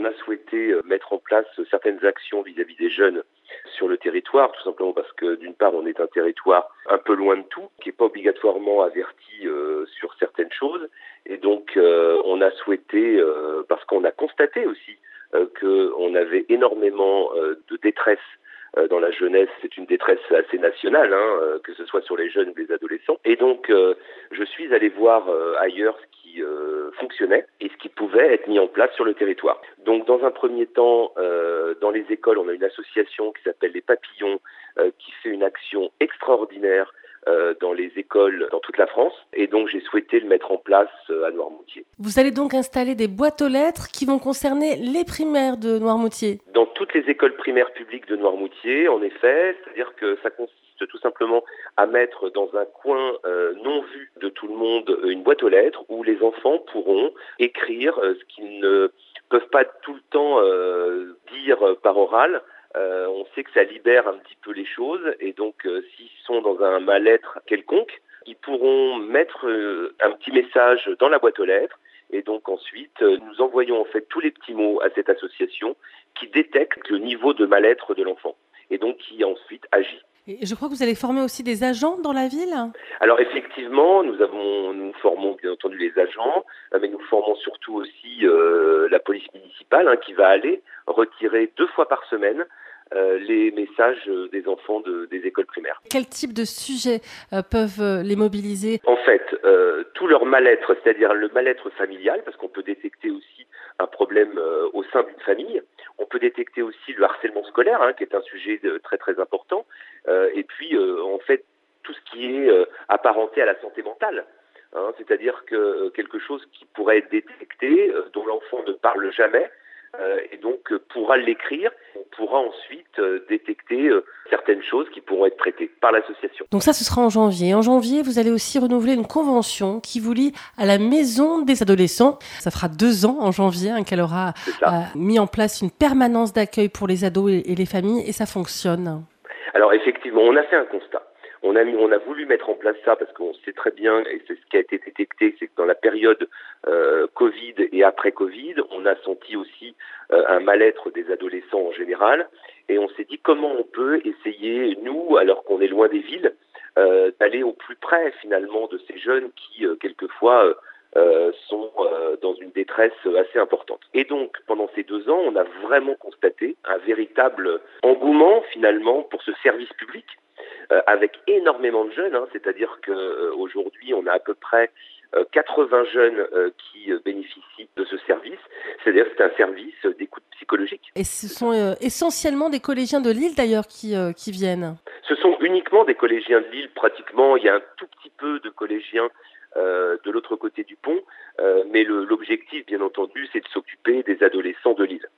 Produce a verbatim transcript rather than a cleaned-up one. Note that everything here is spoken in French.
a souhaité mettre en place certaines actions vis-à-vis des jeunes sur le territoire, tout simplement parce que d'une part on est un territoire un peu loin de tout, qui n'est pas obligatoirement averti euh, sur certaines choses, et donc euh, on a souhaité, euh, parce qu'on a constaté aussi euh, qu'on avait énormément euh, de détresse euh, dans la jeunesse, c'est une détresse assez nationale, hein, euh, que ce soit sur les jeunes ou les adolescents, et donc euh, je suis allé voir euh, ailleurs ce qui euh, fonctionnait et ce qui pouvait être mis en place sur le territoire. Donc dans un premier temps, euh, dans les écoles, on a une association qui s'appelle les Papillons, euh, qui fait une action extraordinaire euh, dans les écoles dans toute la France, et donc j'ai souhaité le mettre en place euh, à Noirmoutier. Vous allez donc installer des boîtes aux lettres qui vont concerner les primaires de Noirmoutier. Dans toutes les écoles primaires publiques de Noirmoutier, en effet, c'est-à-dire que ça consiste tout simplement à mettre dans un coin euh, non vu de tout le monde une boîte aux lettres où les enfants pourront écrire euh, ce qu'ils ne peuvent pas tout le temps euh, dire par oral. Euh, on sait que ça libère un petit peu les choses, et donc euh, s'ils sont dans un mal-être quelconque, ils pourront mettre euh, un petit message dans la boîte aux lettres, et donc ensuite euh, nous envoyons en fait tous les petits mots à cette association qui détecte le niveau de mal-être de l'enfant, et donc qui ensuite agit. Et je crois que vous allez former aussi des agents dans la ville. Alors effectivement, nous avons, nous formons bien entendu les agents, mais nous formons surtout aussi euh, la police municipale, hein, qui va aller retirer deux fois par semaine euh, les messages des enfants de, des écoles primaires. Quel type de sujets euh, peuvent euh, les mobiliser ? En fait, euh, tout leur mal-être, c'est-à-dire le mal-être familial, parce qu'on peut détecter aussi un problème euh, au sein d'une famille. On peut détecter aussi le harcèlement scolaire, hein, qui est un sujet de, très très important. Euh, et puis, euh, en fait, tout ce qui est euh, apparenté à la santé mentale. Hein, c'est-à-dire que euh, quelque chose qui pourrait être détecté, euh, dont l'enfant ne parle jamais, euh, et donc euh, pourra l'écrire. On pourra ensuite euh, détecter euh, certaines choses qui pourront être traitées par l'association. Donc ça, ce sera en janvier. En janvier, vous allez aussi renouveler une convention qui vous lie à la Maison des adolescents. Ça fera deux ans en janvier hein, qu'elle aura euh, mis en place une permanence d'accueil pour les ados et, et les familles, et ça fonctionne. Alors effectivement, on a fait un constat. On a, mis, on a voulu mettre en place ça parce qu'on sait très bien, et c'est ce qui a été détecté, c'est que dans la période euh, Covid et après Covid, on a senti aussi euh, un mal-être des adolescents en général. Et on s'est dit comment on peut essayer, nous, alors qu'on est loin des villes, euh, d'aller au plus près finalement de ces jeunes qui, euh, quelquefois, euh, euh, sont euh, dans une détresse assez importante. Et donc, pendant ces deux ans, on a vraiment constaté un véritable engouement finalement pour ce service public. Euh, avec énormément de jeunes, hein, c'est-à-dire qu'aujourd'hui euh, on a à peu près euh, quatre-vingts jeunes euh, qui euh, bénéficient de ce service, c'est-à-dire que c'est un service d'écoute psychologique. Et ce sont euh, essentiellement des collégiens de Lille d'ailleurs qui, euh, qui viennent. Ce sont uniquement des collégiens de Lille, pratiquement, il y a un tout petit peu de collégiens euh, de l'autre côté du pont, euh, mais le, l'objectif bien entendu c'est de s'occuper des adolescents de Lille.